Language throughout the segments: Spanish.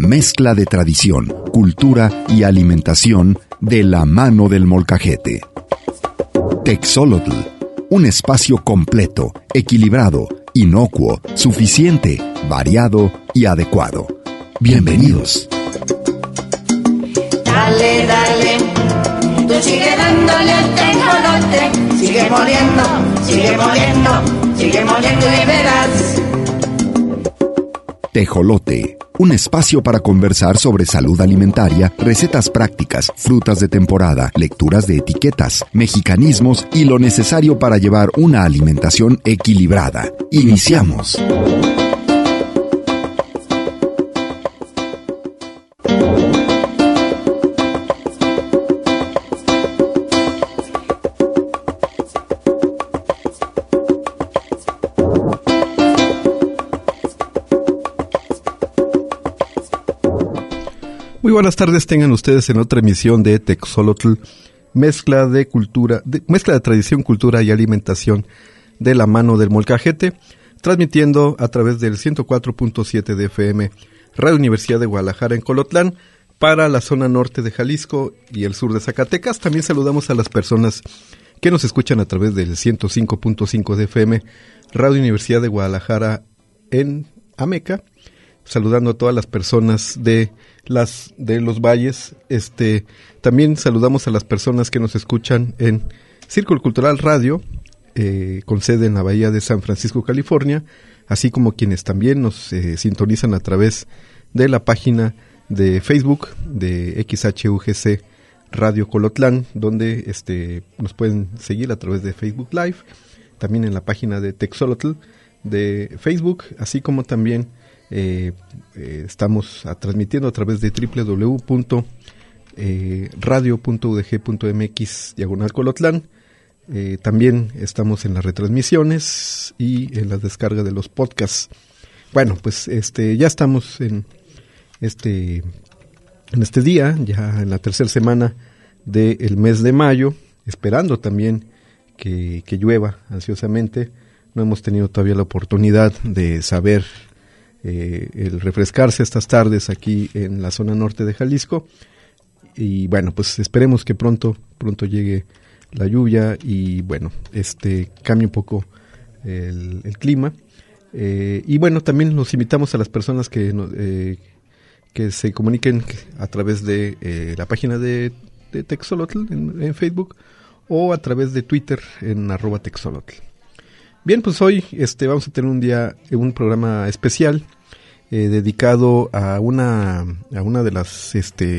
Mezcla de tradición, cultura y alimentación de la mano del molcajete. Texolotl, un espacio completo, equilibrado, inocuo, suficiente, variado y adecuado. Bienvenidos. Dale, dale, tú sigue dándole al tejolote, sigue moliendo, sigue moliendo, sigue moliendo y verás. Tejolote, un espacio para conversar sobre salud alimentaria, recetas prácticas, frutas de temporada, lecturas de etiquetas, mexicanismos y lo necesario para llevar una alimentación equilibrada. Iniciamos. Muy buenas tardes, tengan ustedes en otra emisión de Texolotl, mezcla de tradición, cultura y alimentación de la mano del molcajete, transmitiendo a través del 104.7 de FM, Radio Universidad de Guadalajara en Colotlán, para la zona norte de Jalisco y el sur de Zacatecas. También saludamos a las personas que nos escuchan a través del 105.5 de FM, Radio Universidad de Guadalajara en Ameca, saludando a todas las personas de los valles. También saludamos a las personas que nos escuchan en Círculo Cultural Radio, con sede en la Bahía de San Francisco, California, así como quienes también nos sintonizan a través de la página de Facebook de XHUGC Radio Colotlán, donde nos pueden seguir a través de Facebook Live, también en la página de Texolotl de Facebook, así como también estamos transmitiendo a través de www.radio.udg.mx/Colotlán. También estamos en las retransmisiones y en la descarga de los podcasts. Bueno, pues ya estamos en este día, ya en la tercera semana del mes de mayo, esperando también que llueva ansiosamente. No hemos tenido todavía la oportunidad de saber el refrescarse estas tardes aquí en la zona norte de Jalisco, y bueno, pues esperemos que pronto llegue la lluvia y bueno, cambie un poco el clima, y bueno, también los invitamos a las personas que se comuniquen a través de la página de Texolotl en Facebook o a través de Twitter en @Texolotl. Bien, pues hoy vamos a tener un programa especial dedicado a una de las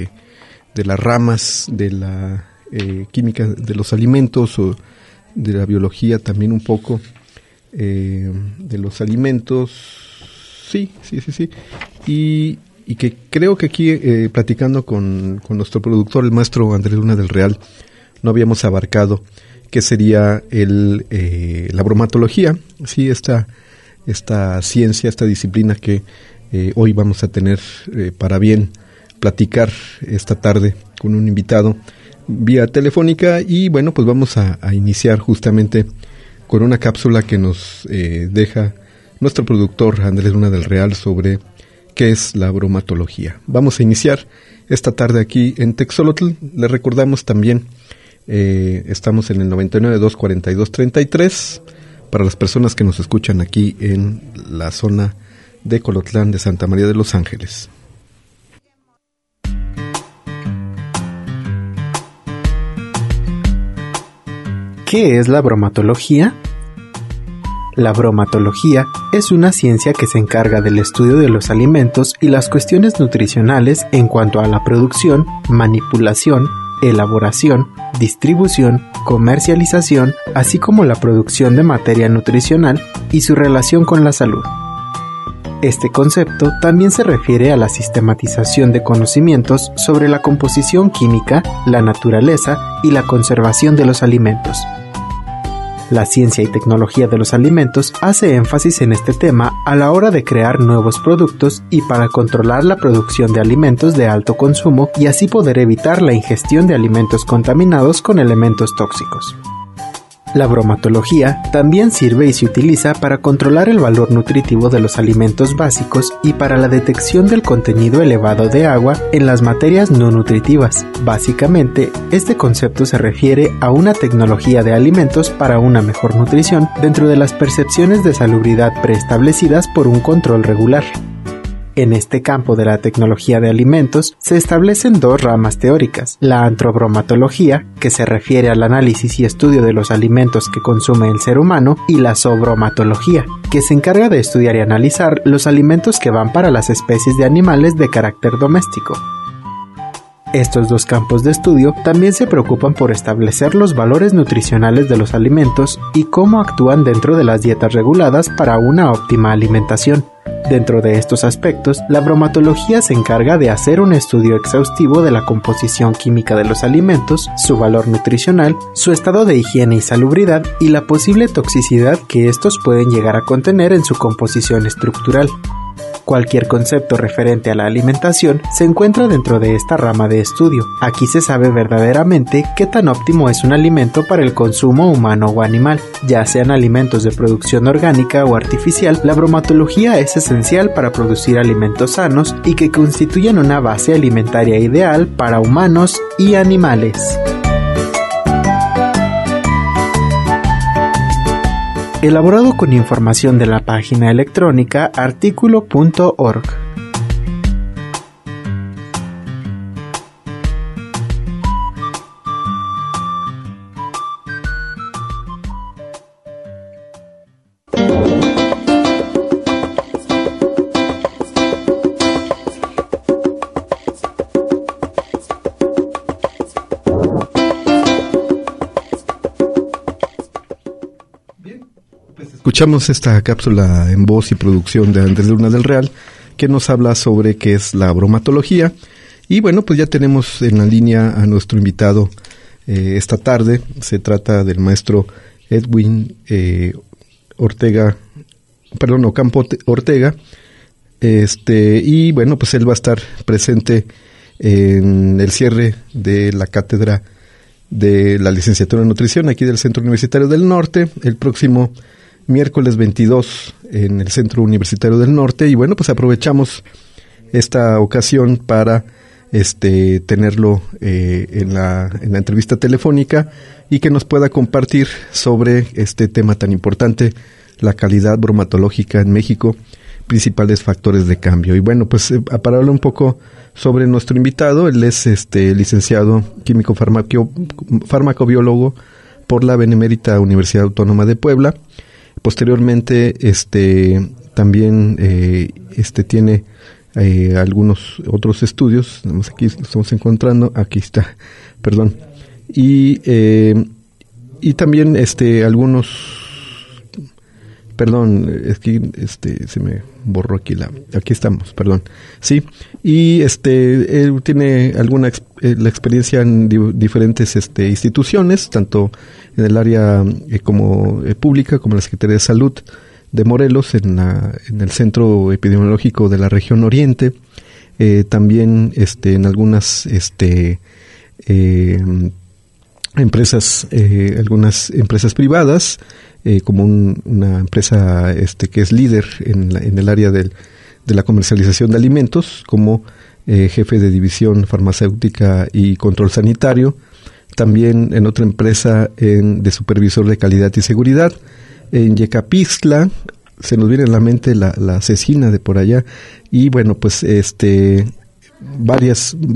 ramas de la química de los alimentos, o de la biología también un poco de los alimentos. Sí, y que creo que aquí platicando con nuestro productor, el maestro Andrés Luna del Real, no habíamos abarcado que sería la bromatología, sí, esta ciencia, esta disciplina que hoy vamos a tener para bien platicar esta tarde con un invitado vía telefónica. Y bueno, pues vamos a iniciar justamente con una cápsula que nos deja nuestro productor Andrés Luna del Real sobre qué es la bromatología. Vamos a iniciar esta tarde aquí en Texolotl. Les recordamos también, estamos en el 99.242.33 para las personas que nos escuchan aquí en la zona de Colotlán de Santa María de los Ángeles. ¿Qué es la bromatología? La bromatología es una ciencia que se encarga del estudio de los alimentos y las cuestiones nutricionales en cuanto a la producción, manipulación, elaboración, distribución, comercialización, así como la producción de materia nutricional y su relación con la salud. Este concepto también se refiere a la sistematización de conocimientos sobre la composición química, la naturaleza y la conservación de los alimentos. La ciencia y tecnología de los alimentos hace énfasis en este tema a la hora de crear nuevos productos y para controlar la producción de alimentos de alto consumo y así poder evitar la ingestión de alimentos contaminados con elementos tóxicos. La bromatología también sirve y se utiliza para controlar el valor nutritivo de los alimentos básicos y para la detección del contenido elevado de agua en las materias no nutritivas. Básicamente, este concepto se refiere a una tecnología de alimentos para una mejor nutrición dentro de las percepciones de salubridad preestablecidas por un control regular. En este campo de la tecnología de alimentos se establecen dos ramas teóricas, la antrobromatología, que se refiere al análisis y estudio de los alimentos que consume el ser humano, y la zoobromatología, que se encarga de estudiar y analizar los alimentos que van para las especies de animales de carácter doméstico. Estos dos campos de estudio también se preocupan por establecer los valores nutricionales de los alimentos y cómo actúan dentro de las dietas reguladas para una óptima alimentación. Dentro de estos aspectos, la bromatología se encarga de hacer un estudio exhaustivo de la composición química de los alimentos, su valor nutricional, su estado de higiene y salubridad y la posible toxicidad que estos pueden llegar a contener en su composición estructural. Cualquier concepto referente a la alimentación se encuentra dentro de esta rama de estudio. Aquí se sabe verdaderamente qué tan óptimo es un alimento para el consumo humano o animal. Ya sean alimentos de producción orgánica o artificial, la bromatología es esencial para producir alimentos sanos y que constituyen una base alimentaria ideal para humanos y animales. Elaborado con información de la página electrónica artículo.org. Escuchamos esta cápsula en voz y producción de Andrés Luna del Real, que nos habla sobre qué es la bromatología. Y bueno, pues ya tenemos en la línea a nuestro invitado esta tarde. Se trata del maestro Edwin Ocampo Ortega. Y bueno, pues él va a estar presente en el cierre de la cátedra de la licenciatura en nutrición aquí del Centro Universitario del Norte, el próximo miércoles 22 en el Centro Universitario del Norte. Y bueno, pues aprovechamos esta ocasión para tenerlo en la entrevista telefónica y que nos pueda compartir sobre este tema tan importante, la calidad bromatológica en México, principales factores de cambio. Y bueno, pues para hablar un poco sobre nuestro invitado, él es licenciado químico farmacobiólogo por la Benemérita Universidad Autónoma de Puebla. Posteriormente, también tiene algunos otros estudios. Aquí lo estamos encontrando. Aquí está, perdón. Y también algunos. Perdón, es que se me borró aquí aquí estamos, perdón. Sí, y él tiene la experiencia en diferentes instituciones, tanto en el área como pública, como la Secretaría de Salud de Morelos, en el Centro Epidemiológico de la Región Oriente, también en algunas algunas empresas privadas, como una empresa que es líder en el área de la comercialización de alimentos, como jefe de división farmacéutica y control sanitario, también en otra empresa de supervisor de calidad y seguridad, en Yecapixtla, se nos viene a la mente la cecina de por allá, y bueno, pues varios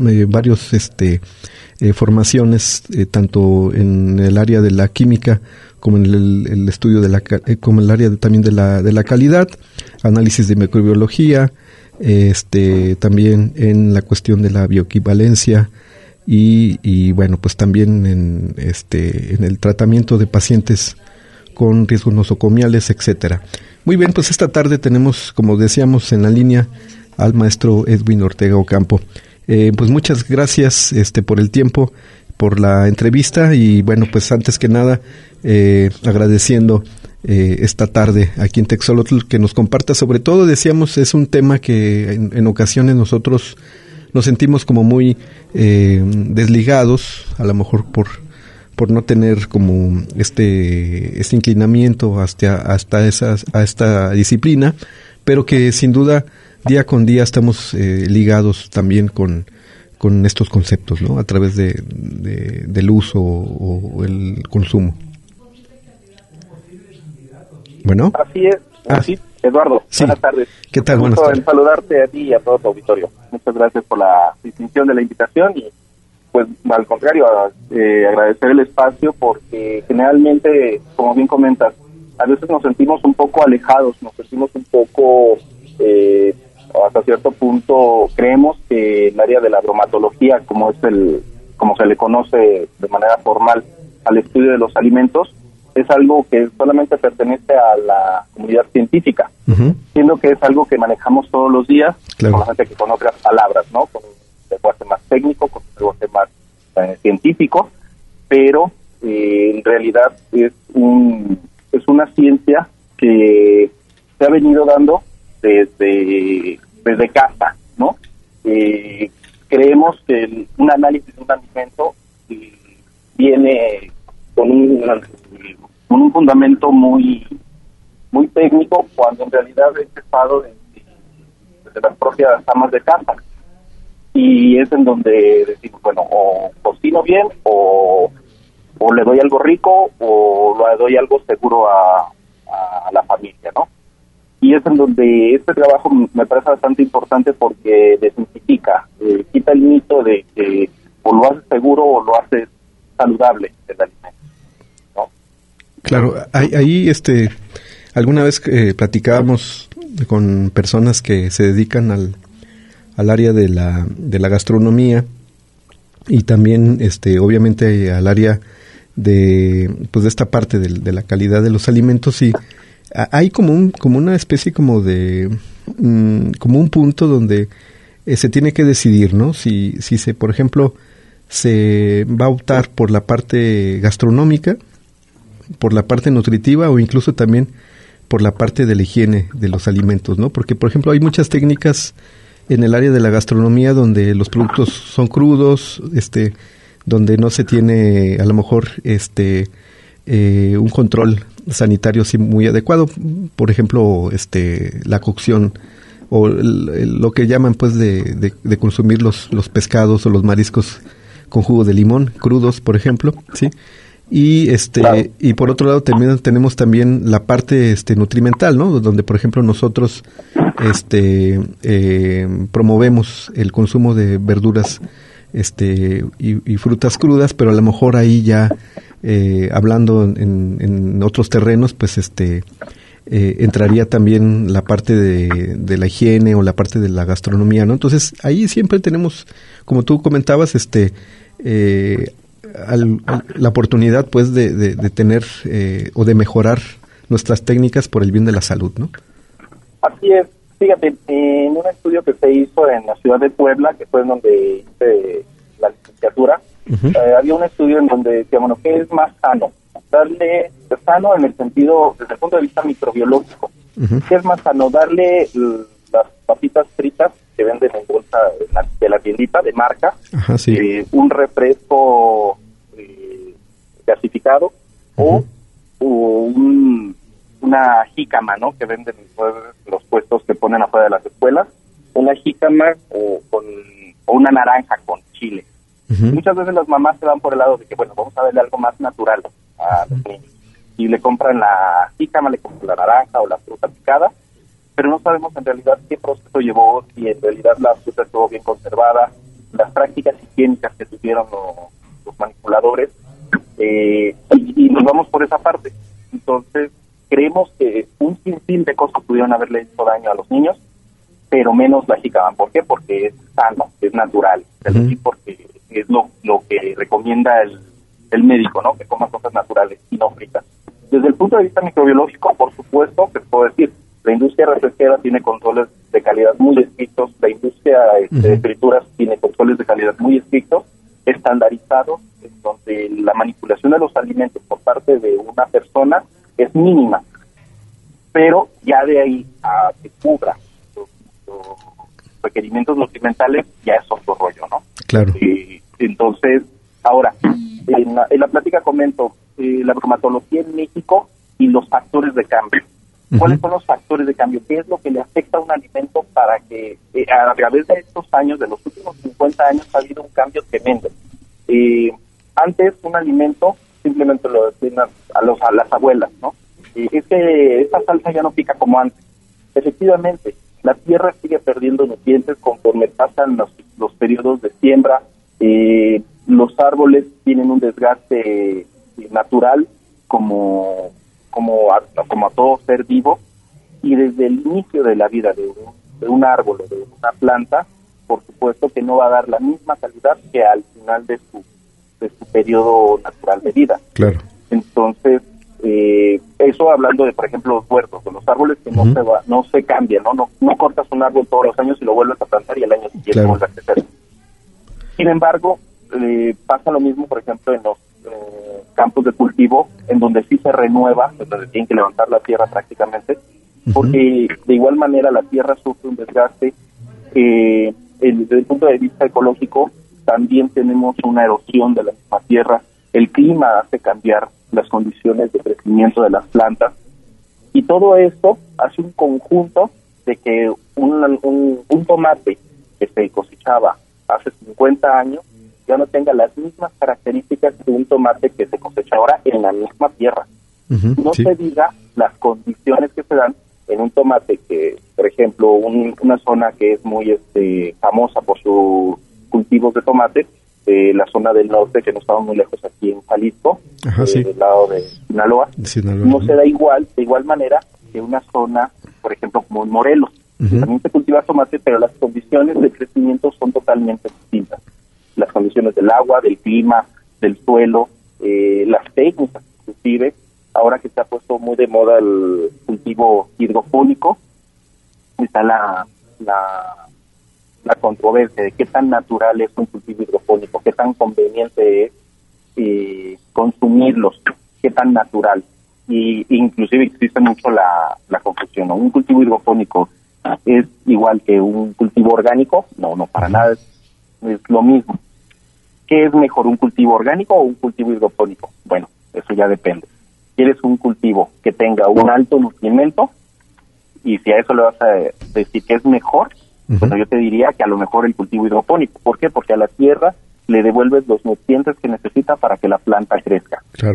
formaciones, tanto en el área de la química como en el estudio como el área también de la calidad, análisis de microbiología, también en la cuestión de la bioequivalencia y bueno, pues también en el tratamiento de pacientes con riesgos nosocomiales, etcétera. Muy bien, pues esta tarde tenemos, como decíamos, en la línea al maestro Edwin Ortega Ocampo. Pues muchas gracias por el tiempo, por la entrevista y bueno, pues antes que nada agradeciendo esta tarde aquí en Texolotl que nos comparta. Sobre todo, decíamos, es un tema que en ocasiones nosotros nos sentimos como muy desligados, a lo mejor no tener como este inclinamiento a esta disciplina, pero que sin duda día con día estamos ligados también con estos conceptos, ¿no? A través del uso o el consumo. Bueno. Así es. Sí, Eduardo. Sí. Buenas tardes. ¿Qué tal? Buenas tardes. Saludarte a ti y a todo tu auditorio. Muchas gracias por la distinción de la invitación y pues al contrario, agradecer el espacio porque generalmente, como bien comentas, a veces nos sentimos un poco alejados, nos sentimos un poco, hasta cierto punto, creemos que el área de la bromatología, como se le conoce de manera formal al estudio de los alimentos, es algo que solamente pertenece a la comunidad científica, siendo que es algo que manejamos todos los días, claro, con la gente que con otras palabras, ¿no? Con un lenguaje más técnico, con un lenguaje más científico, pero en realidad es una ciencia que se ha venido dando desde casa, ¿no? Creemos que un análisis de un alimento viene con un fundamento muy muy técnico, cuando en realidad es empezado desde las propias amas de casa, y es en donde decimos, bueno, o cocino bien, o le doy algo rico, o le doy algo seguro a la familia, ¿no? Y es en donde este trabajo me parece bastante importante porque desmitifica, quita el mito de que o lo haces seguro o lo haces saludable el alimento, ¿no? Claro, ahí alguna vez platicábamos con personas que se dedican al área de la gastronomía y también obviamente al área de esta parte de la calidad de los alimentos, y hay como una especie como un punto donde se tiene que decidir, ¿no? Si por ejemplo se va a optar por la parte gastronómica, por la parte nutritiva o incluso también por la parte de la higiene de los alimentos, ¿no? Porque, por ejemplo, hay muchas técnicas en el área de la gastronomía donde los productos son crudos, donde no se tiene a lo mejor un control sanitario así muy adecuado, por ejemplo, la cocción o lo que llaman pues de consumir los pescados o los mariscos con jugo de limón crudos, por ejemplo, ¿sí? Y claro, y por otro lado también tenemos también la parte nutrimental, ¿no? Donde por ejemplo nosotros promovemos el consumo de verduras y frutas crudas, pero a lo mejor ahí ya hablando en otros terrenos, pues entraría también la parte de la higiene o la parte de la gastronomía, ¿no? Entonces ahí siempre tenemos, como tú comentabas, la oportunidad pues de tener o de mejorar nuestras técnicas por el bien de la salud, ¿no? Así es. Fíjate, en un estudio que se hizo en la ciudad de Puebla, que fue en donde hice la licenciatura, había un estudio en donde decía, bueno, ¿qué es más sano? Darle sano en el sentido, desde el punto de vista microbiológico. ¿Qué es más sano? Darle las papitas fritas que venden en bolsa de la tiendita de marca, sí, un refresco gasificado o una jícama, ¿no? Que venden los puestos que ponen afuera de las escuelas, una jícama o una naranja con chile. Muchas veces las mamás se van por el lado de que, bueno, vamos a darle algo más natural a los niños, y le compran la jícama, le compran la naranja o la fruta picada, pero no sabemos en realidad qué proceso llevó, si en realidad la fruta estuvo bien conservada, las prácticas higiénicas que tuvieron los manipuladores, y nos vamos por esa parte. Entonces creemos que un sinfín de cosas pudieron haberle hecho daño a los niños, pero menos la jícama. ¿Por qué? Porque es sano, es natural, porque es lo que recomienda el médico, ¿no? Que coma cosas naturales y no fritas. Desde el punto de vista microbiológico, por supuesto, que puedo decir, la industria refresquera tiene controles de calidad muy estrictos, la industria de frituras tiene controles de calidad muy estrictos, estandarizados, en donde la manipulación de los alimentos por parte de una persona es mínima, pero ya de ahí a que cubra los requerimientos nutrimentales ya es otro rollo, ¿no? Claro. Entonces, Ahora, en la plática comento la bromatología en México y los factores de cambio. ¿Cuáles son los factores de cambio? ¿Qué es lo que le afecta a un alimento para que a través de estos años, de los últimos 50 años, ha habido un cambio tremendo? Antes un alimento simplemente lo decían a las abuelas, ¿no? Es que esta salsa ya no pica como antes. Efectivamente, la tierra sigue perdiendo nutrientes conforme pasan los periodos de siembra. Los árboles tienen un desgaste natural como a todo ser vivo, y desde el inicio de la vida de un árbol o de una planta, por supuesto que no va a dar la misma calidad que al final de su periodo natural de vida. Claro. Entonces, eso hablando de, por ejemplo, los huertos, de los árboles que no se cambian, ¿no? No cortas un árbol todos los años y lo vuelves a plantar y el año siguiente vuelve a crecer. Sin embargo, pasa lo mismo, por ejemplo, en los campos de cultivo, en donde sí se renueva, en donde tienen que levantar la tierra prácticamente, porque de igual manera la tierra sufre un desgaste. Desde el punto de vista ecológico, también tenemos una erosión de la misma tierra. El clima hace cambiar las condiciones de crecimiento de las plantas, y todo esto hace un conjunto de que un tomate que se cosechaba hace 50 años ya no tenga las mismas características de un tomate que se cosecha ahora en la misma tierra. No se diga las condiciones que se dan en un tomate que, por ejemplo, una zona que es muy famosa por sus cultivos de tomate, la zona del norte, que no estamos muy lejos aquí en Jalisco, del lado de Sinaloa, no se da de igual manera que una zona, por ejemplo, como en Morelos. También se cultiva tomate, pero las condiciones de crecimiento son totalmente distintas. Las condiciones del agua, del clima, del suelo, las técnicas, inclusive, ahora que se ha puesto muy de moda el cultivo hidropónico, está la controversia de qué tan natural es un cultivo hidropónico, qué tan conveniente es consumirlos, qué tan natural. Y inclusive existe mucho la confusión, ¿no? Un cultivo hidropónico es igual que un cultivo orgánico. No, para nada es lo mismo. ¿Qué es mejor, un cultivo orgánico o un cultivo hidropónico? Bueno, eso ya depende. ¿Quieres un cultivo que tenga un alto nutrimento? Y si a eso le vas a decir que es mejor, bueno, yo te diría que a lo mejor el cultivo hidropónico. ¿Por qué? Porque a la tierra le devuelves los nutrientes que necesita para que la planta crezca. Claro.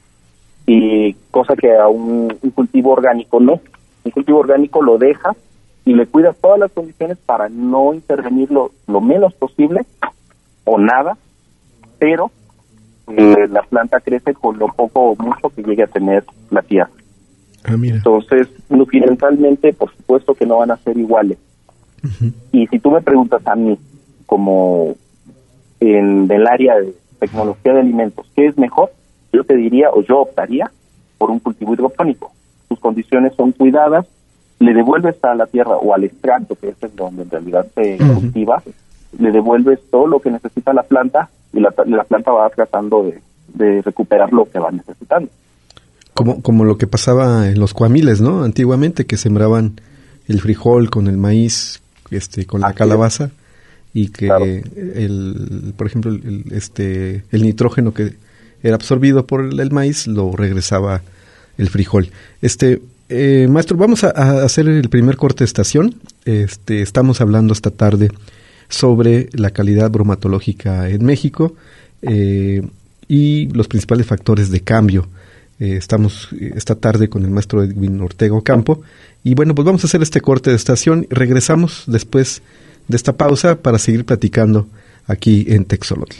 Y cosa que a un cultivo orgánico no. Un cultivo orgánico lo dejas y le cuidas todas las condiciones para no intervenir lo menos posible o nada, pero la planta crece con lo poco o mucho que llegue a tener la tierra. Entonces, nutrimentalmente, por supuesto que no van a ser iguales. Y si tú me preguntas a mí, como en el área de tecnología de alimentos, ¿qué es mejor? Yo te diría, o yo optaría por un cultivo hidropónico. Sus condiciones son cuidadas, le devuelves a la tierra o al extracto, que es en donde en realidad se cultiva, le devuelves todo lo que necesita la planta, y la planta va tratando de recuperar lo que va necesitando. Como lo que pasaba en los cuamiles, ¿no? Antiguamente, que sembraban el frijol con el maíz, con la calabaza, y que por ejemplo el nitrógeno que era absorbido por el maíz lo regresaba el frijol. Maestro, vamos a hacer el primer corte de estación. Estamos hablando esta tarde sobre la calidad bromatológica en México y los principales factores de cambio. Estamos esta tarde con el maestro Edwin Ortega Ocampo, y bueno, pues vamos a hacer este corte de estación y regresamos después de esta pausa para seguir platicando aquí en Texolotl.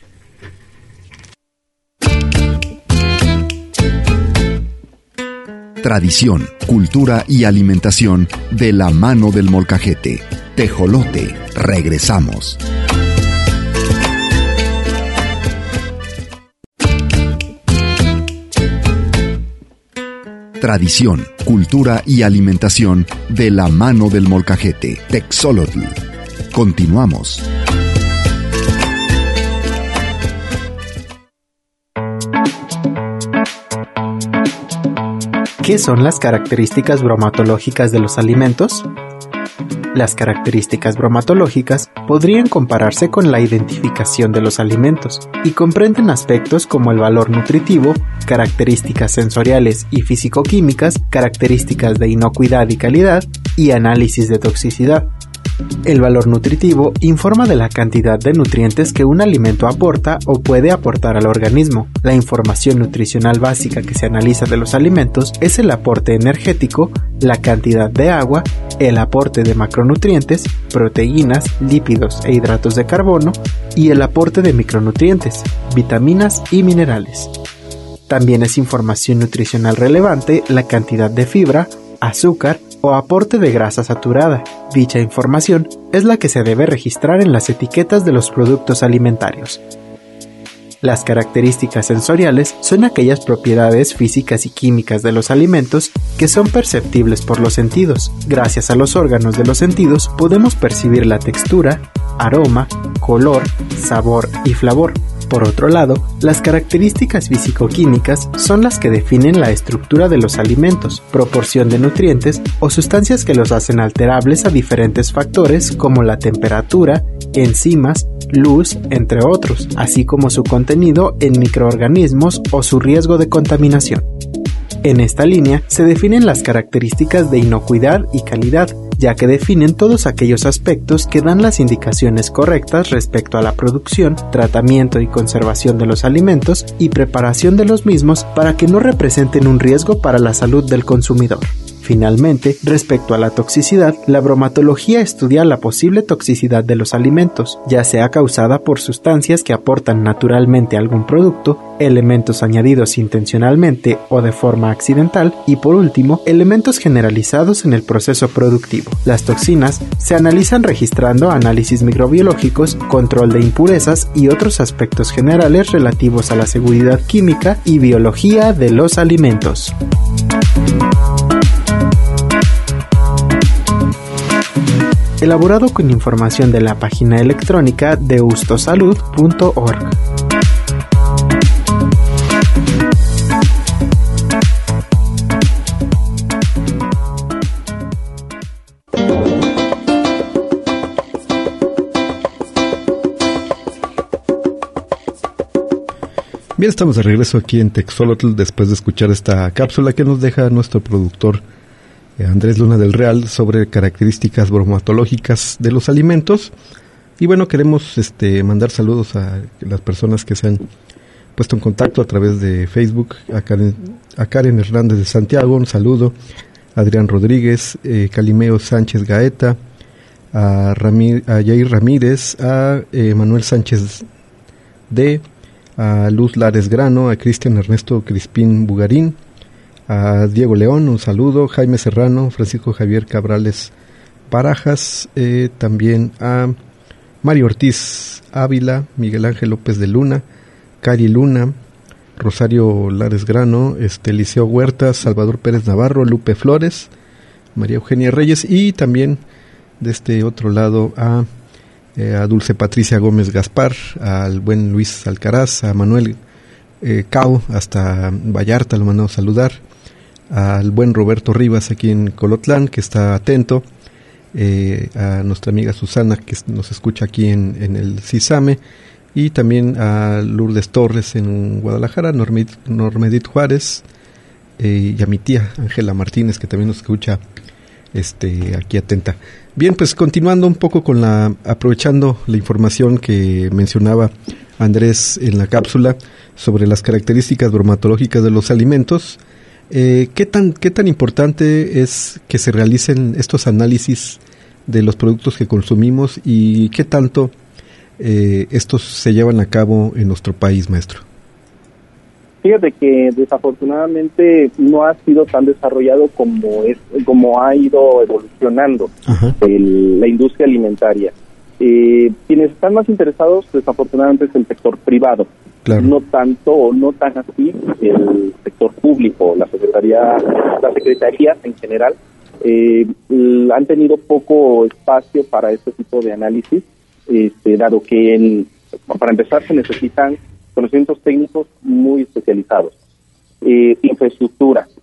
Tradición, cultura y alimentación de la mano del molcajete. Tejolote, regresamos. Tradición, cultura y alimentación de la mano del molcajete. Texolotl. Continuamos. ¿Qué son las características bromatológicas de los alimentos? Las características bromatológicas podrían compararse con la identificación de los alimentos y comprenden aspectos como el valor nutritivo, características sensoriales y físico-químicas, características de inocuidad y calidad y análisis de toxicidad. El valor nutritivo informa de la cantidad de nutrientes que un alimento aporta o puede aportar al organismo. La información nutricional básica que se analiza de los alimentos es el aporte energético, la cantidad de agua, el aporte de macronutrientes, proteínas, lípidos e hidratos de carbono y el aporte de micronutrientes, vitaminas y minerales. También es información nutricional relevante la cantidad de fibra, azúcar o aporte de grasa saturada. Dicha información es la que se debe registrar en las etiquetas de los productos alimentarios. Las características sensoriales son aquellas propiedades físicas y químicas de los alimentos que son perceptibles por los sentidos. Gracias a los órganos de los sentidos podemos percibir la textura, aroma, color, sabor y flavor. Por otro lado, las características físico-químicas son las que definen la estructura de los alimentos, proporción de nutrientes o sustancias que los hacen alterables a diferentes factores como la temperatura, enzimas, luz, entre otros, así como su contenido en microorganismos o su riesgo de contaminación. En esta línea se definen las características de inocuidad y calidad, ya que definen todos aquellos aspectos que dan las indicaciones correctas respecto a la producción, tratamiento y conservación de los alimentos y preparación de los mismos para que no representen un riesgo para la salud del consumidor. Finalmente, respecto a la toxicidad, la bromatología estudia la posible toxicidad de los alimentos, ya sea causada por sustancias que aportan naturalmente a algún producto, elementos añadidos intencionalmente o de forma accidental, y por último, elementos generalizados en el proceso productivo. Las toxinas se analizan registrando análisis microbiológicos, control de impurezas y otros aspectos generales relativos a la seguridad química y biología de los alimentos. Elaborado con información de la página electrónica de eustosalud.org. Bien, estamos de regreso aquí en Texolotl después de escuchar esta cápsula que nos deja nuestro productor Andrés Luna del Real sobre características bromatológicas de los alimentos. Y bueno, queremos mandar saludos a las personas que se han puesto en contacto a través de Facebook. A Karen Hernández de Santiago, un saludo. Adrián Rodríguez, Calimeo Sánchez Gaeta, a Jair Ramírez, a Manuel Sánchez a Luz Lares Grano, a Cristian Ernesto Crispín Bugarín, a Diego León, un saludo, Jaime Serrano, Francisco Javier Cabrales Barajas, también a Mario Ortiz Ávila, Miguel Ángel López de Luna, Cari Luna, Rosario Lares Grano, Eliseo Huerta, Salvador Pérez Navarro, Lupe Flores, María Eugenia Reyes, y también de este otro lado a Dulce Patricia Gómez Gaspar, al buen Luis Alcaraz, a Manuel Cao hasta Vallarta, lo mandamos saludar, al buen Roberto Rivas aquí en Colotlán, que está atento, a nuestra amiga Susana, que nos escucha aquí en el CISAME, y también a Lourdes Torres en Guadalajara, Normedit Juárez, y a mi tía Ángela Martínez, que también nos escucha aquí atenta. Bien, pues continuando un poco con aprovechando la información que mencionaba Andrés en la cápsula sobre las características bromatológicas de los alimentos, ¿qué tan importante es que se realicen estos análisis de los productos que consumimos y qué tanto estos se llevan a cabo en nuestro país, maestro? Fíjate que desafortunadamente no ha sido tan desarrollado como ha ido evolucionando la industria alimentaria. Quienes están más interesados, desafortunadamente, es el sector privado. Claro. No tan así el sector público, las secretarías en general han tenido poco espacio para este tipo de análisis, dado que para empezar se necesitan conocimientos técnicos muy especializados, infraestructura,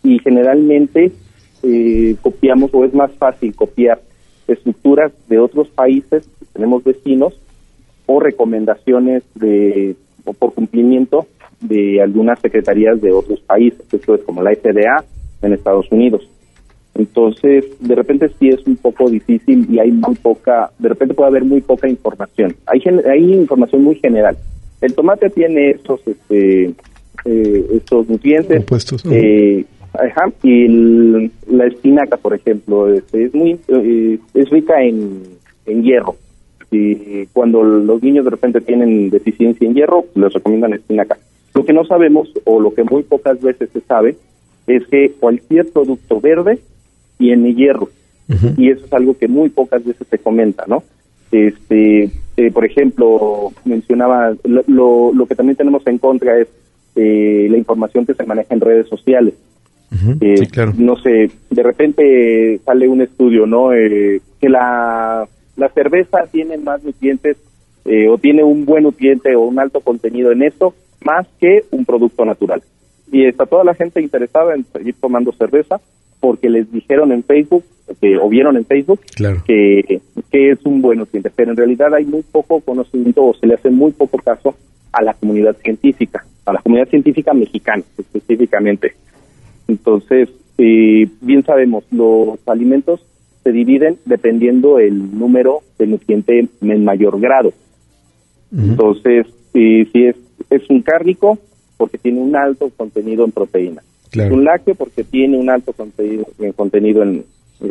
y generalmente copiamos, o es más fácil copiar estructuras de otros países que tenemos vecinos, o recomendaciones o por cumplimiento de algunas secretarías de otros países. Esto es como la FDA en Estados Unidos. Entonces, de repente sí es un poco difícil y hay muy poca, de repente puede haber muy poca información. Hay información muy general. El tomate tiene estos nutrientes. Compuestos. Y la espinaca, por ejemplo, es rica en hierro. Y cuando los niños de repente tienen deficiencia en hierro, les recomiendan espinaca. Lo que no sabemos, o lo que muy pocas veces se sabe, es que cualquier producto verde tiene hierro. Uh-huh. Y eso es algo que muy pocas veces se comenta, ¿no? Por ejemplo, mencionaba, lo que también tenemos en contra es la información que se maneja en redes sociales. Uh-huh. Sí, claro. No sé, de repente sale un estudio, ¿no? Que la cerveza tiene más nutrientes, o tiene un buen nutriente o un alto contenido en esto, más que un producto natural. Y está toda la gente interesada en seguir tomando cerveza porque les dijeron en Facebook, o vieron en Facebook, claro, que es un buen nutriente. Pero en realidad hay muy poco conocimiento, o se le hace muy poco caso a la comunidad científica mexicana específicamente. Entonces, bien sabemos, los alimentos se dividen dependiendo el número de nutriente en mayor grado. Uh-huh. Entonces, si es un cárnico, porque tiene un alto contenido en proteína. Claro. Es un lácteo porque tiene un alto contenido en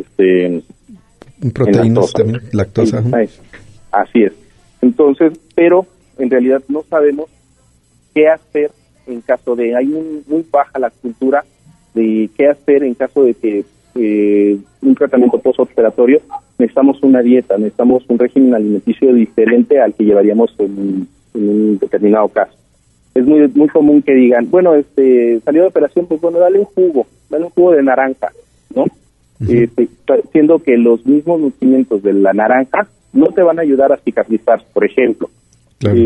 proteínas, también, lactosa. Así es. Entonces, pero en realidad no sabemos qué hacer en caso de, hay muy baja la cultura de qué hacer en caso de que un tratamiento postoperatorio, necesitamos una dieta, necesitamos un régimen alimenticio diferente al que llevaríamos en un determinado caso. Es muy muy común que digan, bueno, salió de operación, pues bueno, dale un jugo de naranja, ¿no? Uh-huh. Siendo que los mismos nutrientes de la naranja no te van a ayudar a cicatrizar, por ejemplo. Claro.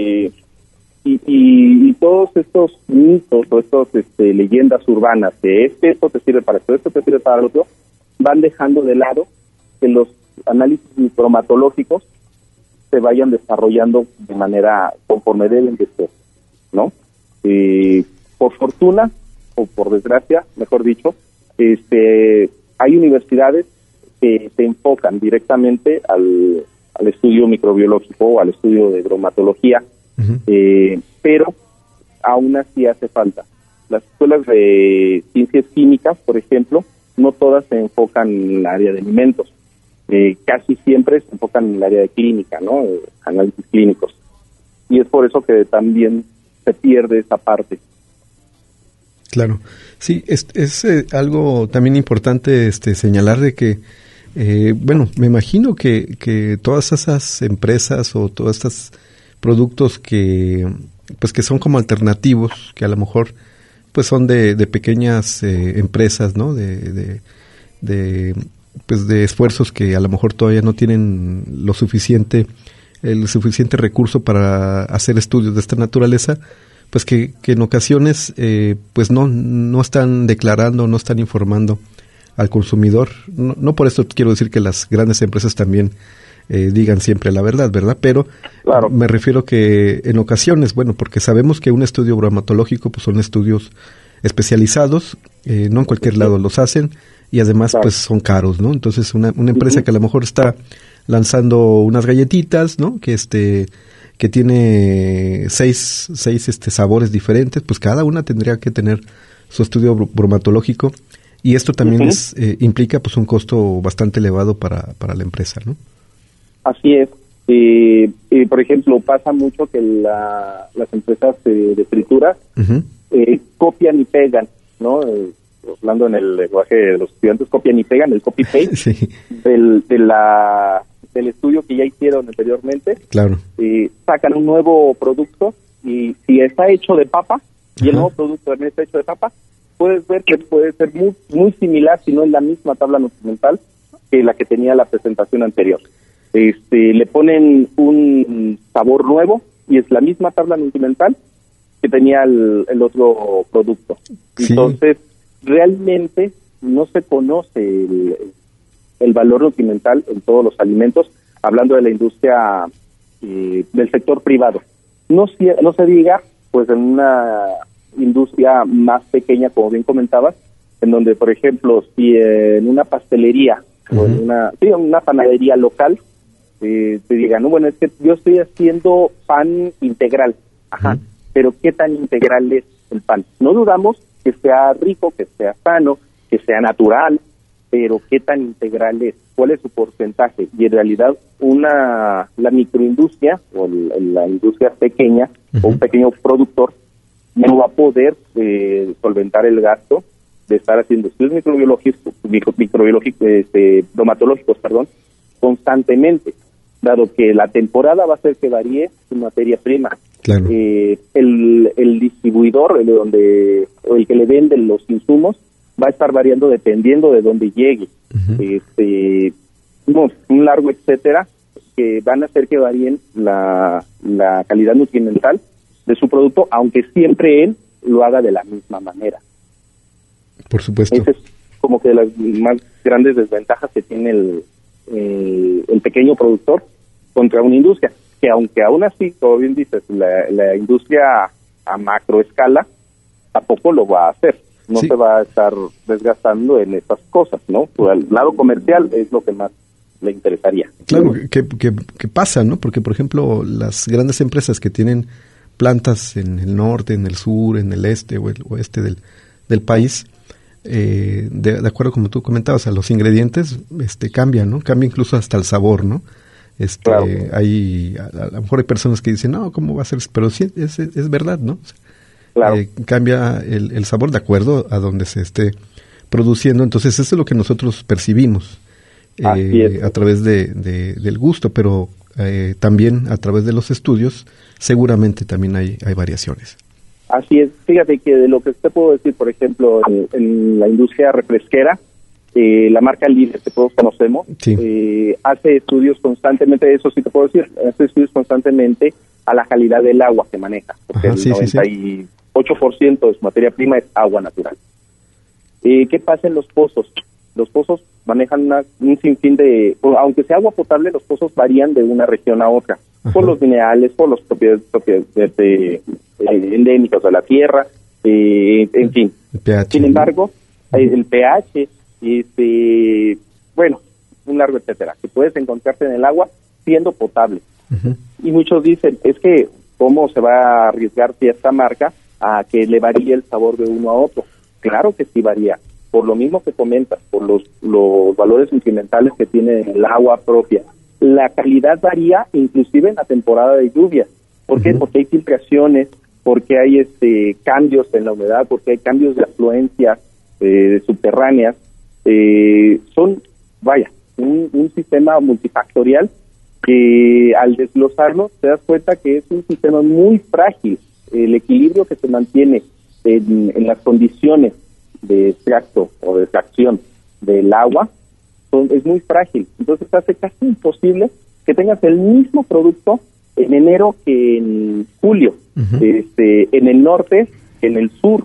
Y todos estos mitos o estos leyendas urbanas de esto te sirve para esto te sirve para lo otro, van dejando de lado que los análisis micromatológicos se vayan desarrollando de manera conforme deben de ser, ¿no? Por fortuna, o por desgracia, mejor dicho, hay universidades que se enfocan directamente al estudio microbiológico o al estudio de bromatología. Uh-huh. Pero aún así hace falta. Las escuelas de ciencias químicas, por ejemplo, no todas se enfocan en el área de alimentos. Casi siempre se enfocan en el área de clínica, ¿no? Análisis clínicos. Y es por eso que también se pierde esa parte. Claro. Sí, es algo también importante señalar de que bueno, me imagino que todas esas empresas o todas estas productos que son como alternativos, que a lo mejor pues son de pequeñas empresas, ¿no? De esfuerzos que a lo mejor todavía no tienen el suficiente recurso para hacer estudios de esta naturaleza, pues que en ocasiones pues no están declarando, no están informando al consumidor. No por esto quiero decir que las grandes empresas también digan siempre la verdad, ¿verdad? Pero claro, me refiero que en ocasiones, bueno, porque sabemos que un estudio bromatológico pues son estudios especializados, no en cualquier lado los hacen, y además pues son caros, ¿no? Entonces una empresa que a lo mejor está lanzando unas galletitas, ¿no? Que tiene seis sabores diferentes, pues cada una tendría que tener su estudio bromatológico, y esto también implica pues un costo bastante elevado para la empresa, ¿no? Así es. Por ejemplo, pasa mucho que las empresas de frituras uh-huh. Copian y pegan, ¿no? Hablando en el lenguaje de los estudiantes, copian y pegan, el copy-paste sí. del estudio que ya hicieron anteriormente. Claro. Sacan un nuevo producto, y si está hecho de papa, y uh-huh. el nuevo producto también está hecho de papa, puedes ver que puede ser muy, muy similar, si no es la misma tabla nutrimental que la que tenía la presentación anterior. Le ponen un sabor nuevo y es la misma tabla nutrimental que tenía el otro producto. Sí. Entonces, realmente no se conoce el valor nutrimental en todos los alimentos, hablando de la industria del sector privado. No se diga, pues, en una industria más pequeña, como bien comentabas, en donde, por ejemplo, si en una pastelería o en una panadería local te digan, no, bueno, es que yo estoy haciendo pan integral. Ajá, pero ¿qué tan integral es el pan? No dudamos que sea rico, que sea sano, que sea natural, pero ¿qué tan integral es? ¿Cuál es su porcentaje? Y en realidad la microindustria o la industria pequeña o un pequeño productor no va a poder solventar el gasto de estar haciendo estudios bromatológicos, constantemente, dado que la temporada va a hacer que varíe su materia prima. Claro. El distribuidor, el que le vende los insumos, va a estar variando dependiendo de dónde llegue. Un largo etcétera, que van a hacer que varíen la calidad nutrimental de su producto, aunque siempre él lo haga de la misma manera. Por supuesto. Esa es como que de las más grandes desventajas que tiene el pequeño productor contra una industria, que aunque aún así, como bien dices, la industria a macroescala tampoco lo va a hacer. No se va a estar desgastando en estas cosas, ¿no? Al lado comercial es lo que más le interesaría. Claro, que pasa, ¿no? Porque, por ejemplo, las grandes empresas que tienen plantas en el norte, en el sur, en el este o el oeste del país, de acuerdo como tú comentabas, a los ingredientes cambian, ¿no? Cambia incluso hasta el sabor, ¿no? Claro. A lo mejor hay personas que dicen, no, ¿cómo va a ser? Pero sí, es verdad, ¿no? Claro. Cambia el sabor de acuerdo a donde se esté produciendo. Entonces, eso es lo que nosotros percibimos a través del gusto, pero también a través de los estudios, seguramente también hay variaciones. Así es. Fíjate que de lo que te puedo decir, por ejemplo, en la industria refresquera, la marca líder que todos conocemos, hace estudios constantemente, eso sí te puedo decir, hace estudios constantemente a la calidad del agua que maneja, porque el 98% de su materia prima es agua natural. ¿Qué pasa en los pozos? Los pozos manejan un sinfín aunque sea agua potable, los pozos varían de una región a otra, por los minerales, por las propiedades endémicas de la tierra, en fin. pH. Sin embargo, el pH, un largo etcétera, que puedes encontrarte en el agua siendo potable. Y muchos dicen, es que ¿cómo se va a arriesgar cierta marca a que le varíe el sabor de uno a otro? Claro que sí varía, por lo mismo que comentas, por los valores nutrimentales que tiene el agua propia. La calidad varía inclusive en la temporada de lluvia. ¿Por qué? Porque hay filtraciones, porque hay cambios en la humedad, porque hay cambios de afluencia subterráneas. Son, un sistema multifactorial que al desglosarlo te das cuenta que es un sistema muy frágil. El equilibrio que se mantiene en las condiciones de extracto o de extracción del agua es muy frágil. Entonces hace casi imposible que tengas el mismo producto en enero que en julio, en el norte, en el sur.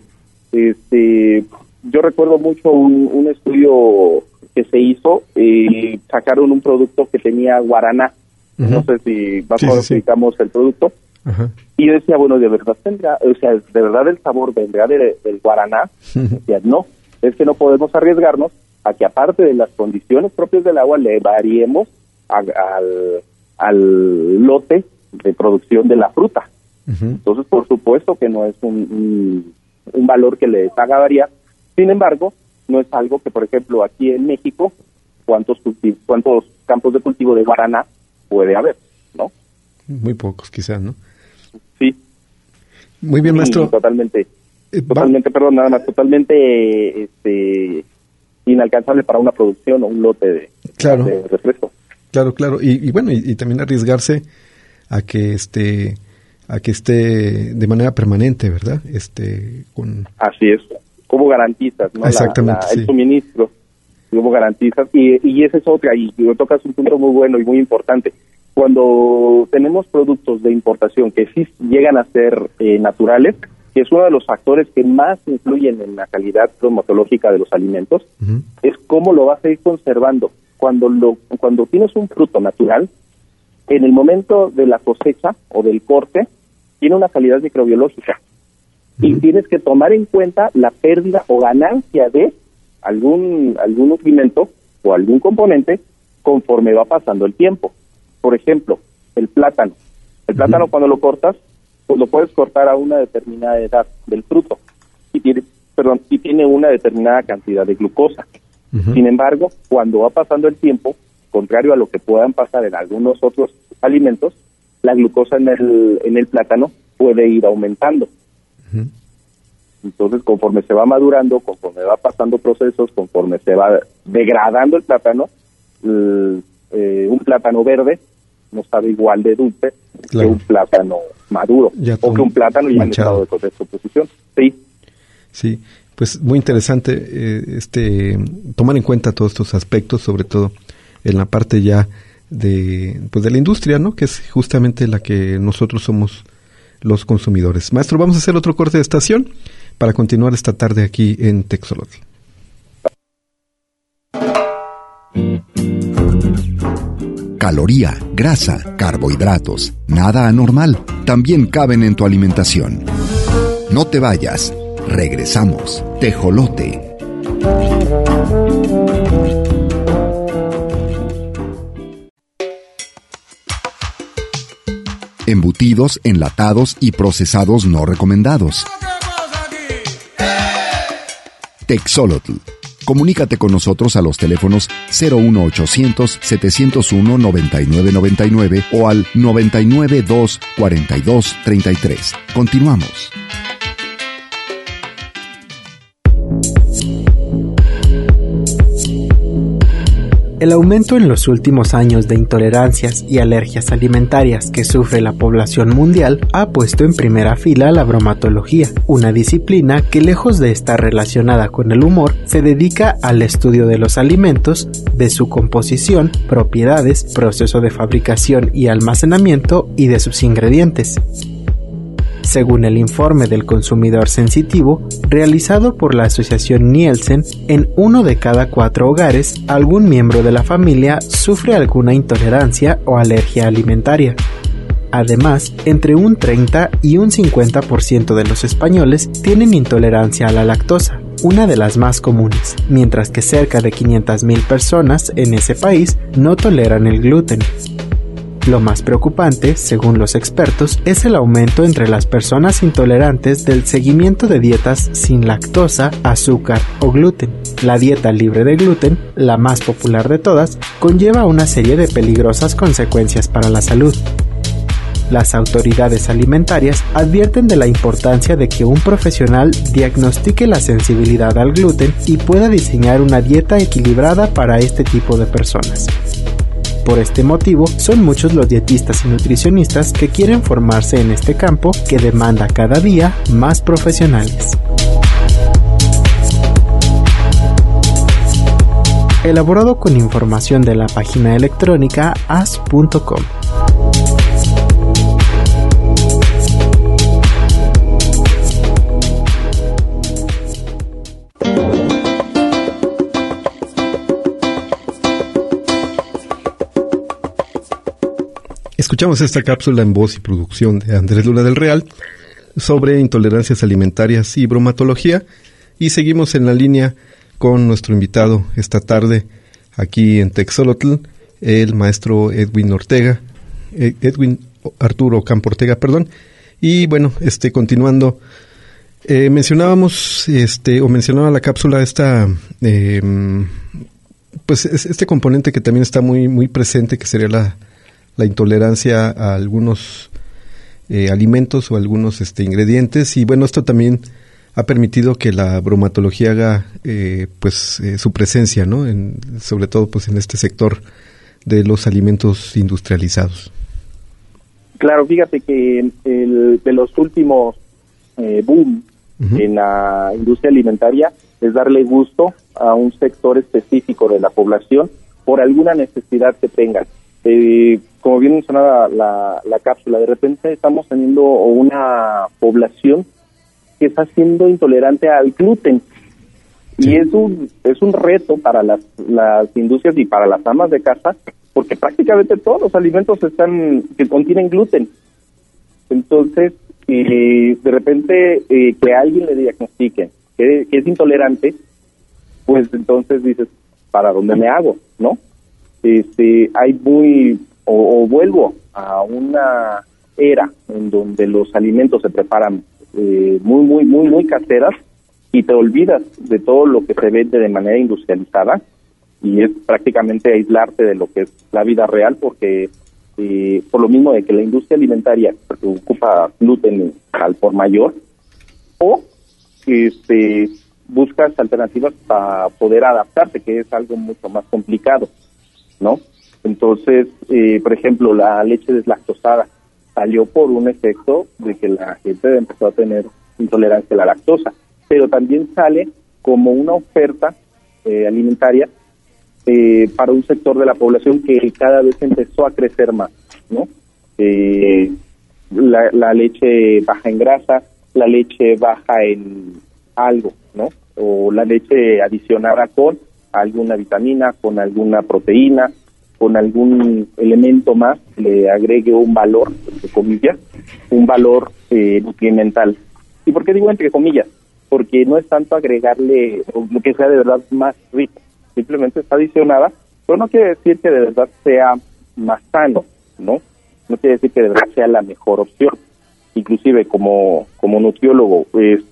Yo recuerdo mucho un estudio que se hizo, sacaron un producto que tenía guaraná. No sé si más o menos ubicamos el producto. Y yo decía, bueno, ¿de verdad de verdad el sabor vendrá del guaraná? Decía, no, es que no podemos arriesgarnos a que aparte de las condiciones propias del agua le variemos al lote de producción de la fruta. Entonces, por supuesto que no es un valor que les haga variar. Sin embargo, no es algo que, por ejemplo, aquí en México, ¿cuántos campos de cultivo de guaraná puede haber, no? Muy pocos, quizás, ¿no? Sí. Muy bien, maestro. Totalmente, inalcanzable para una producción o un lote de refresco. Claro. Y bueno, y también arriesgarse a que esté de manera permanente, ¿verdad? Así es. ¿Cómo garantizas, no? Exactamente, el suministro? ¿Cómo garantizas? Y esa es otra, y tocas un punto muy bueno y muy importante. Cuando tenemos productos de importación que sí llegan a ser naturales, que es uno de los factores que más influyen en la calidad bromatológica de los alimentos, es cómo lo vas a ir conservando. Cuando tienes un fruto natural, en el momento de la cosecha o del corte, tiene una calidad microbiológica. Y tienes que tomar en cuenta la pérdida o ganancia de algún nutrimento o algún componente conforme va pasando el tiempo. Por ejemplo, el plátano. El plátano cuando lo cortas, pues lo puedes cortar a una determinada edad del fruto y tiene una determinada cantidad de glucosa. Sin embargo, cuando va pasando el tiempo, contrario a lo que puedan pasar en algunos otros alimentos, la glucosa en el plátano puede ir aumentando. Entonces, conforme se va madurando, conforme va pasando procesos, conforme se va degradando el plátano, un plátano verde no sabe igual de dulce que un plátano maduro o que un plátano ya en estado de descomposición. Sí, pues muy interesante tomar en cuenta todos estos aspectos, sobre todo en la parte ya de la industria, ¿no? Que es justamente la que nosotros somos los consumidores. Maestro, vamos a hacer otro corte de estación para continuar esta tarde aquí en Texolotl. Caloría, grasa, carbohidratos, nada anormal, también caben en tu alimentación. No te vayas, regresamos. Tejolote. Embutidos, enlatados y procesados no recomendados. Texolotl. Comunícate con nosotros a los teléfonos 01800-701-9999 o al 992-4233. Continuamos. El aumento en los últimos años de intolerancias y alergias alimentarias que sufre la población mundial ha puesto en primera fila la bromatología, una disciplina que, lejos de estar relacionada con el humor, se dedica al estudio de los alimentos, de su composición, propiedades, proceso de fabricación y almacenamiento y de sus ingredientes. Según el informe del consumidor sensitivo, realizado por la Asociación Nielsen, en 1 de cada 4 hogares, algún miembro de la familia sufre alguna intolerancia o alergia alimentaria. Además, entre un 30 y un 50% de los españoles tienen intolerancia a la lactosa, una de las más comunes, mientras que cerca de 500,000 personas en ese país no toleran el gluten. Lo más preocupante, según los expertos, es el aumento entre las personas intolerantes del seguimiento de dietas sin lactosa, azúcar o gluten. La dieta libre de gluten, la más popular de todas, conlleva una serie de peligrosas consecuencias para la salud. Las autoridades alimentarias advierten de la importancia de que un profesional diagnostique la sensibilidad al gluten y pueda diseñar una dieta equilibrada para este tipo de personas. Por este motivo, son muchos los dietistas y nutricionistas que quieren formarse en este campo que demanda cada día más profesionales. Elaborado con información de la página electrónica as.com. Escuchamos esta cápsula en voz y producción de Andrés Luna del Real sobre intolerancias alimentarias y bromatología, y seguimos en la línea con nuestro invitado esta tarde aquí en Texolotl, el maestro Edwin Arturo Campo Ortega, y bueno, continuando, mencionaba la cápsula pues este componente que también está muy muy presente, que sería la intolerancia a algunos alimentos o algunos ingredientes, y bueno, esto también ha permitido que la bromatología haga su presencia, ¿no? Sobre todo pues en este sector de los alimentos industrializados. Claro, fíjate que de los últimos boom en la industria alimentaria es darle gusto a un sector específico de la población por alguna necesidad que tengan. Como bien mencionaba la cápsula, de repente estamos teniendo una población que está siendo intolerante al gluten. Y es un reto para las industrias y para las amas de casa, porque prácticamente todos los alimentos que contienen gluten. Entonces, de repente, que alguien le diagnostique que es intolerante, pues entonces dices, ¿para dónde me hago? ¿No? Vuelvo a una era en donde los alimentos se preparan muy caseras, y te olvidas de todo lo que se vende de manera industrializada, y es prácticamente aislarte de lo que es la vida real, porque por lo mismo de que la industria alimentaria ocupa gluten al por mayor, o buscas alternativas para poder adaptarte, que es algo mucho más complicado, ¿no? Entonces, por ejemplo, la leche deslactosada salió por un efecto de que la gente empezó a tener intolerancia a la lactosa, pero también sale como una oferta alimentaria para un sector de la población que cada vez empezó a crecer más, ¿no? La leche baja en grasa, la leche baja en algo, ¿no? O la leche adicionada con alguna vitamina, con alguna proteína, con algún elemento más, le agregue un valor, entre comillas, un valor nutrimental. ¿Y por qué digo entre comillas? Porque no es tanto agregarle lo que sea de verdad más rico, simplemente está adicionada, pero no quiere decir que de verdad sea más sano, ¿no? No quiere decir que de verdad sea la mejor opción. Inclusive como nutriólogo,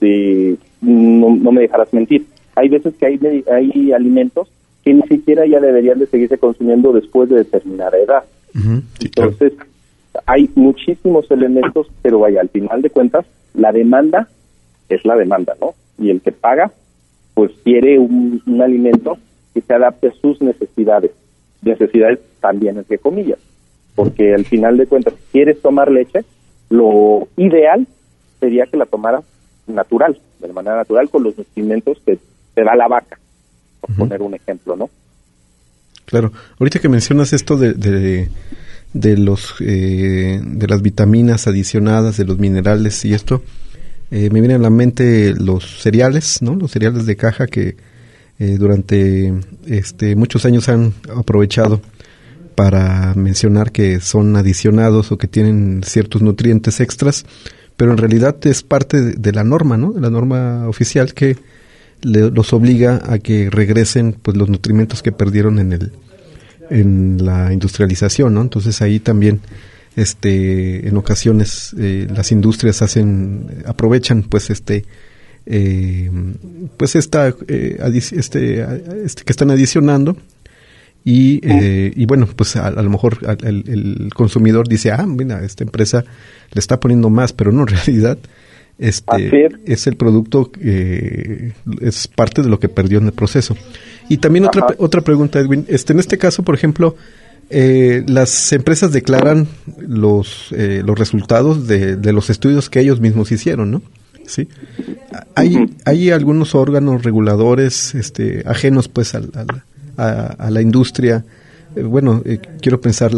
no me dejarás mentir, hay veces que hay alimentos que ni siquiera ya deberían de seguirse consumiendo después de determinada edad. Uh-huh, sí, entonces, claro, hay muchísimos elementos, pero vaya, al final de cuentas, la demanda es la demanda, ¿no? Y el que paga, pues quiere un alimento que se adapte a sus necesidades también, entre comillas, porque al final de cuentas, si quieres tomar leche, lo ideal sería que la tomaras natural, de manera natural, con los nutrimentos que te da la vaca, por poner un ejemplo, ¿no? Claro. Ahorita que mencionas esto de las vitaminas adicionadas, de los minerales y esto, me vienen a la mente los cereales, ¿no? Los cereales de caja que durante muchos años han aprovechado para mencionar que son adicionados o que tienen ciertos nutrientes extras, pero en realidad es parte de la norma, ¿no? De la norma oficial que los obliga a que regresen pues los nutrimentos que perdieron en la industrialización, ¿no? Entonces ahí también en ocasiones las industrias aprovechan pues que están adicionando y bueno, pues a lo mejor el consumidor dice, mira, esta empresa le está poniendo más, pero no, en realidad es el producto que es parte de lo que perdió en el proceso. Y también otra pregunta, Edwin, en este caso, por ejemplo, las empresas declaran los resultados de los estudios que ellos mismos hicieron, ¿no? Sí. Hay algunos órganos reguladores ajenos pues a la industria. Quiero pensar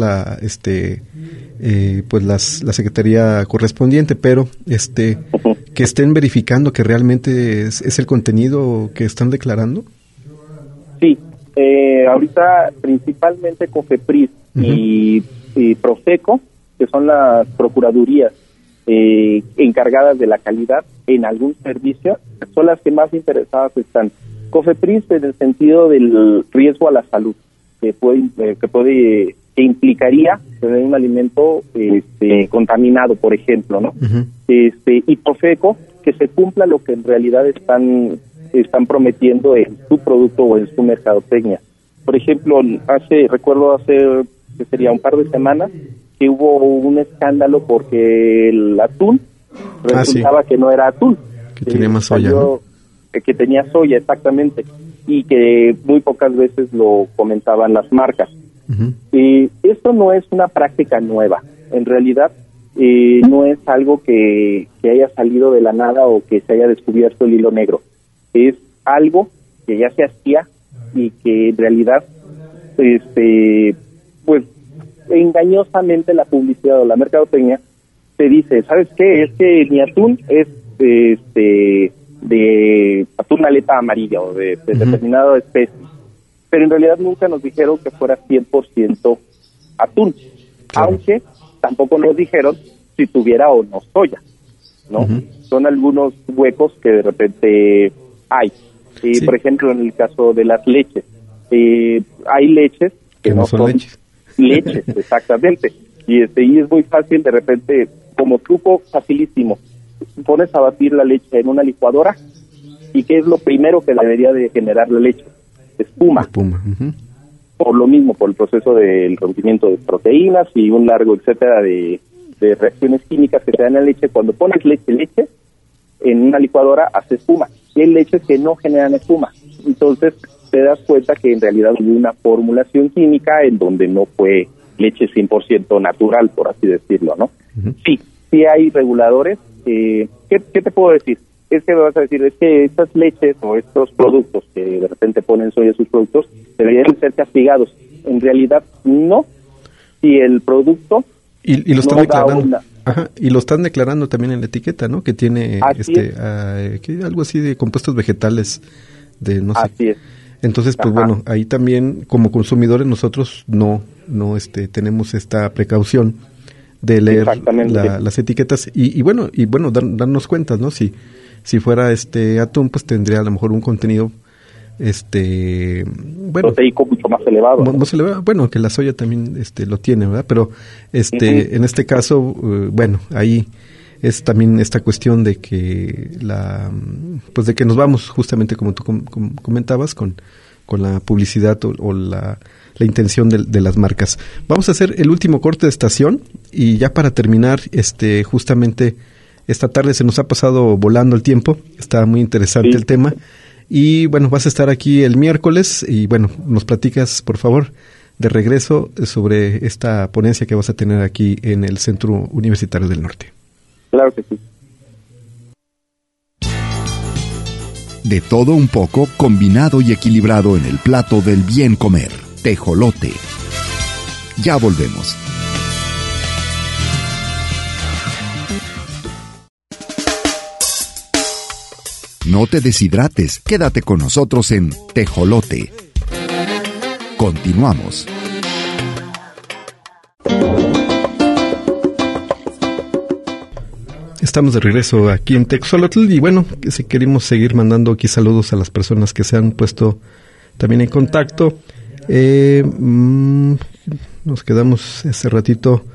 pues la secretaría correspondiente, pero que estén verificando que realmente es el contenido que están declarando. Sí, ahorita principalmente COFEPRIS y Profeco, que son las procuradurías encargadas de la calidad en algún servicio, son las que más interesadas están. COFEPRIS en el sentido del riesgo a la salud que implicaría tener un alimento contaminado, por ejemplo, ¿no? Uh-huh. Y Profeco, que se cumpla lo que en realidad están prometiendo en su producto o en su mercadotecnia. Por ejemplo, recuerdo hace que sería un par de semanas que hubo un escándalo porque el atún resultaba que no era atún, que tenía más soya, ¿no? Que tenía soya, exactamente, y que muy pocas veces lo comentaban las marcas. Uh-huh. Esto no es una práctica nueva, en realidad no es algo que haya salido de la nada o que se haya descubierto el hilo negro. Es algo que ya se hacía y que en realidad pues engañosamente la publicidad o la mercadotecnia te dice, ¿sabes qué? Es que mi atún es de atún aleta amarilla o de determinada especie, pero en realidad nunca nos dijeron que fuera 100% atún, aunque tampoco nos dijeron si tuviera o no soya, ¿no? Son algunos huecos que de repente hay. Por ejemplo, en el caso de las leches, hay leches que no son leches, exactamente. Y es muy fácil, de repente, como truco facilísimo, pones a batir la leche en una licuadora, ¿y qué es lo primero que debería de generar la leche? Espuma. Por lo mismo, por el proceso del rompimiento de proteínas y un largo etcétera de reacciones químicas que se dan en la leche. Cuando pones leche en una licuadora, hace espuma. Y hay leches que no generan espuma. Entonces te das cuenta que en realidad hubo una formulación química en donde no fue leche 100% natural, por así decirlo, ¿no? Sí hay reguladores. ¿Qué te puedo decir? Es que me vas a decir, es que estas leches o estos productos que de repente ponen soya en sus productos deberían ser castigados. En realidad no. Si el producto y lo están declarando. Y lo están declarando también en la etiqueta, ¿no? Que tiene algo así de compuestos vegetales, de no sé. Así es. Entonces, pues bueno, ahí también como consumidores nosotros no tenemos esta precaución de leer las etiquetas y bueno darnos cuenta, ¿no? Si fuera atún, pues tendría a lo mejor un contenido proteico mucho más elevado. Más elevado, bueno, que la soya también lo tiene, ¿verdad? Pero en este caso, ahí es también esta cuestión de que de que nos vamos justamente como tú comentabas con la publicidad o la intención de las marcas. Vamos a hacer el último corte de estación y ya para terminar, justamente esta tarde se nos ha pasado volando el tiempo, está muy interesante el tema y bueno, vas a estar aquí el miércoles y bueno, nos platicas por favor de regreso sobre esta ponencia que vas a tener aquí en el Centro Universitario del Norte. Claro que sí. De todo un poco, combinado y equilibrado en el plato del bien comer. Tejolote. Ya volvemos. No te deshidrates, quédate con nosotros en Tejolote. Continuamos. Estamos de regreso aquí en Texolotl y bueno, si queremos seguir mandando aquí saludos a las personas que se han puesto también en contacto. Nos quedamos ese ratito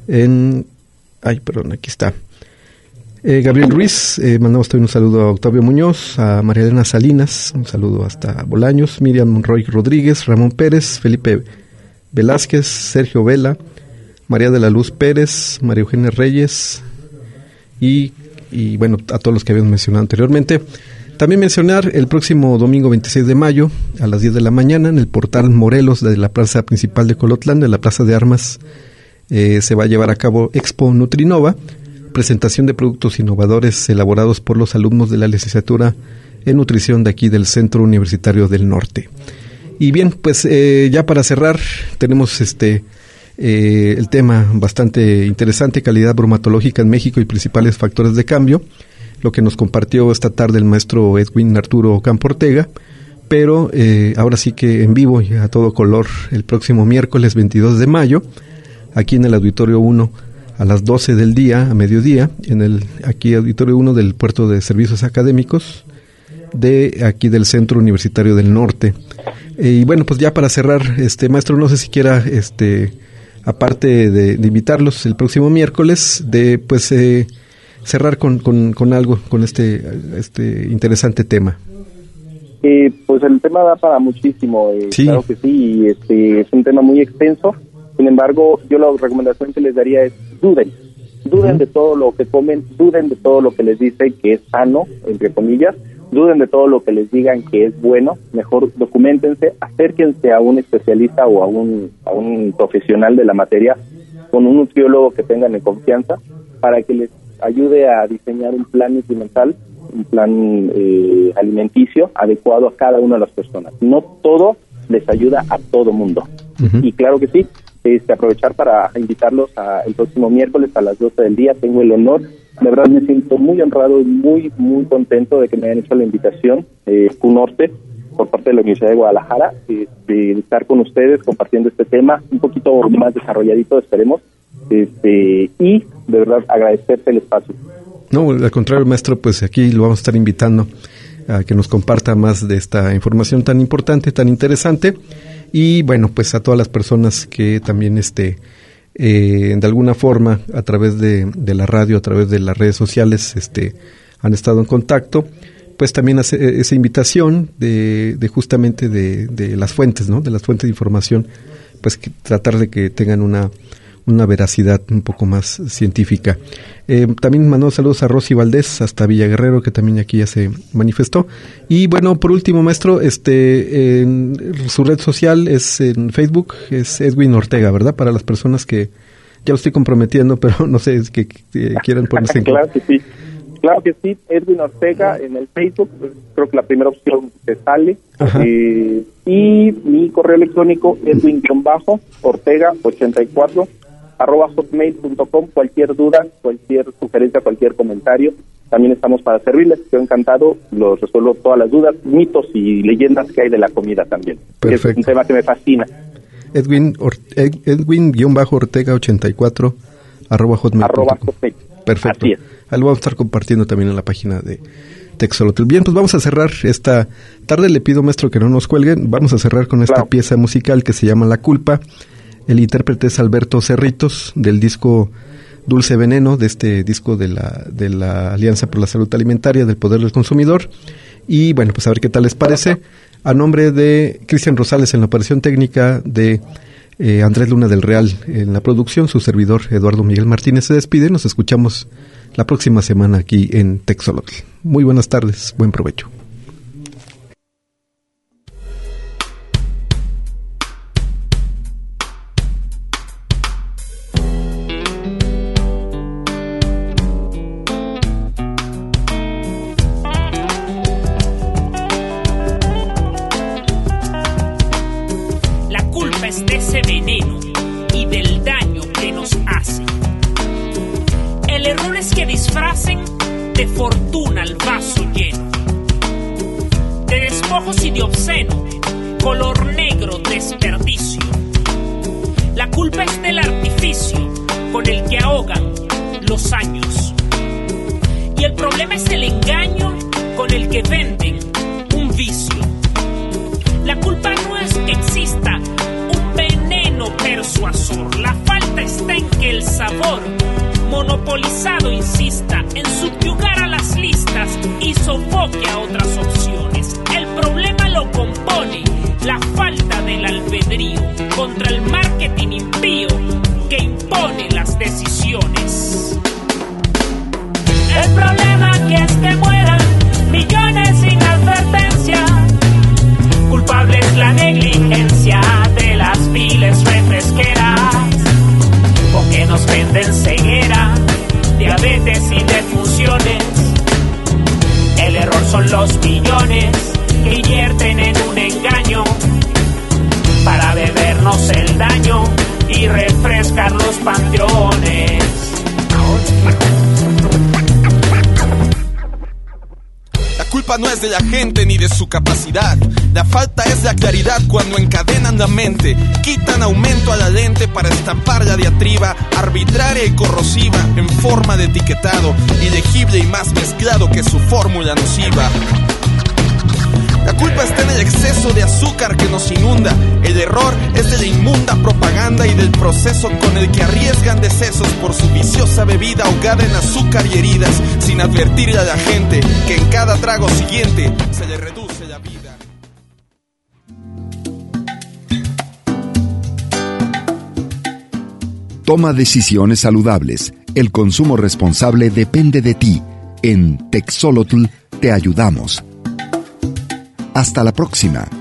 aquí está. Gabriel Ruiz, mandamos también un saludo a Octavio Muñoz, a María Elena Salinas, un saludo hasta Bolaños, Miriam Roy Rodríguez, Ramón Pérez, Felipe Velázquez, Sergio Vela, María de la Luz Pérez, María Eugenia Reyes y bueno, a todos los que habíamos mencionado anteriormente. También mencionar el próximo domingo 26 de mayo a las 10 de la mañana en el portal Morelos de la plaza principal de Colotlán, de la Plaza de Armas, se va a llevar a cabo Expo Nutrinova, presentación de productos innovadores elaborados por los alumnos de la licenciatura en nutrición de aquí del Centro Universitario del Norte. Y bien, pues ya para cerrar tenemos el tema bastante interesante, calidad bromatológica en México y principales factores de cambio, lo que nos compartió esta tarde el maestro Edwin Arturo Campo Ortega, pero ahora sí que en vivo y a todo color el próximo miércoles 22 de mayo, aquí en el Auditorio 1 a las 12 del día, a mediodía, en el aquí Auditorio 1 del Puerto de Servicios Académicos, de aquí del Centro Universitario del Norte. Y bueno, pues ya para cerrar, maestro, no sé si quiera, aparte de invitarlos el próximo miércoles, de pues cerrar con algo, con este interesante tema. Pues el tema da para muchísimo, sí. Claro que sí, es un tema muy extenso. Sin embargo, yo la recomendación que les daría es duden de todo lo que comen, duden de todo lo que les dicen que es sano, entre comillas, duden de todo lo que les digan que es bueno, mejor documentense, acérquense a un especialista o a un profesional de la materia, con un nutriólogo que tengan en confianza, para que les ayude a diseñar un plan nutrimental, un plan alimenticio adecuado a cada una de las personas. No todo les ayuda a todo mundo. Y claro que sí, aprovechar para invitarlos el próximo miércoles a las 12 del día. Tengo el honor, de verdad me siento muy honrado y muy, muy contento de que me hayan hecho la invitación, CUNORTE, por parte de la Universidad de Guadalajara, de estar con ustedes compartiendo este tema, un poquito más desarrolladito, esperemos, y de verdad agradecerte el espacio. No, al contrario, maestro, pues aquí lo vamos a estar invitando a que nos comparta más de esta información tan importante, tan interesante, y bueno, pues a todas las personas que también de alguna forma a través de la radio, a través de las redes sociales han estado en contacto, pues también hace esa invitación de justamente de las fuentes, ¿no? De las fuentes de información, pues que tratar de que tengan una veracidad un poco más científica. También mandó saludos a Rosy Valdés hasta Villa Guerrero, que también aquí ya se manifestó. Y bueno, por último, maestro, en su red social es en Facebook, es Edwin Ortega, ¿verdad? Para las personas que ya lo estoy comprometiendo, pero no sé, es que quieran ponerse en Claro que sí, Edwin Ortega en el Facebook, creo que la primera opción que sale. Y mi correo electrónico, edwin-ortega84 @hotmail.com. Cualquier duda, cualquier sugerencia, cualquier comentario, también estamos para servirles. Yo encantado, los resuelvo todas las dudas, mitos y leyendas que hay de la comida también. Perfecto. Es un tema que me fascina. Edwin-Ortega84 @hotmail.com. Perfecto. Así es. Ahí lo vamos a estar compartiendo también en la página de Texolotl. Bien, pues vamos a cerrar esta tarde. Le pido, maestro, que no nos cuelguen. Vamos a cerrar con esta pieza musical que se llama La Culpa. El intérprete es Alberto Cerritos, del disco Dulce Veneno, de este disco de la Alianza por la Salud Alimentaria del Poder del Consumidor. Y bueno, pues a ver qué tal les parece. A nombre de Cristian Rosales en la operación técnica, de Andrés Luna del Real en la producción, su servidor Eduardo Miguel Martínez se despide. Nos escuchamos la próxima semana aquí en Texolotl. Muy buenas tardes, buen provecho. De ese veneno y del daño que nos hace. El error es que disfracen de fortuna el vaso lleno, de despojos y de obsceno, color negro desperdicio. La culpa es del artificio con el que ahogan los años, y el problema es el engaño con el que venden un vicio. La culpa no es que exista veneno persuasor, la falta está en que el sabor monopolizado insista en subyugar a las listas y sofoque a otras opciones. El problema lo compone la falta del albedrío contra el marketing impío que impone las decisiones. El problema que mueran millones sin advertencia. Culpable es la negligencia de las viles refresqueras, porque nos venden ceguera, diabetes y defusiones. El error son los millones que invierten en un engaño para bebernos el daño y refrescar los panteones. La culpa no es de la gente ni de su capacidad. La falta es la claridad cuando encadenan la mente. Quitan aumento a la lente para estampar la diatriba arbitraria y corrosiva en forma de etiquetado, ilegible y más mezclado que su fórmula nociva. La culpa está en el exceso de azúcar que nos inunda. El error es de la inmunda propaganda y del proceso con el que arriesgan decesos por su viciosa bebida ahogada en azúcar y heridas, sin advertirle a la gente que en cada trago siguiente se le reduce la vida. Toma decisiones saludables. El consumo responsable depende de ti. En Texolotl te ayudamos. Hasta la próxima.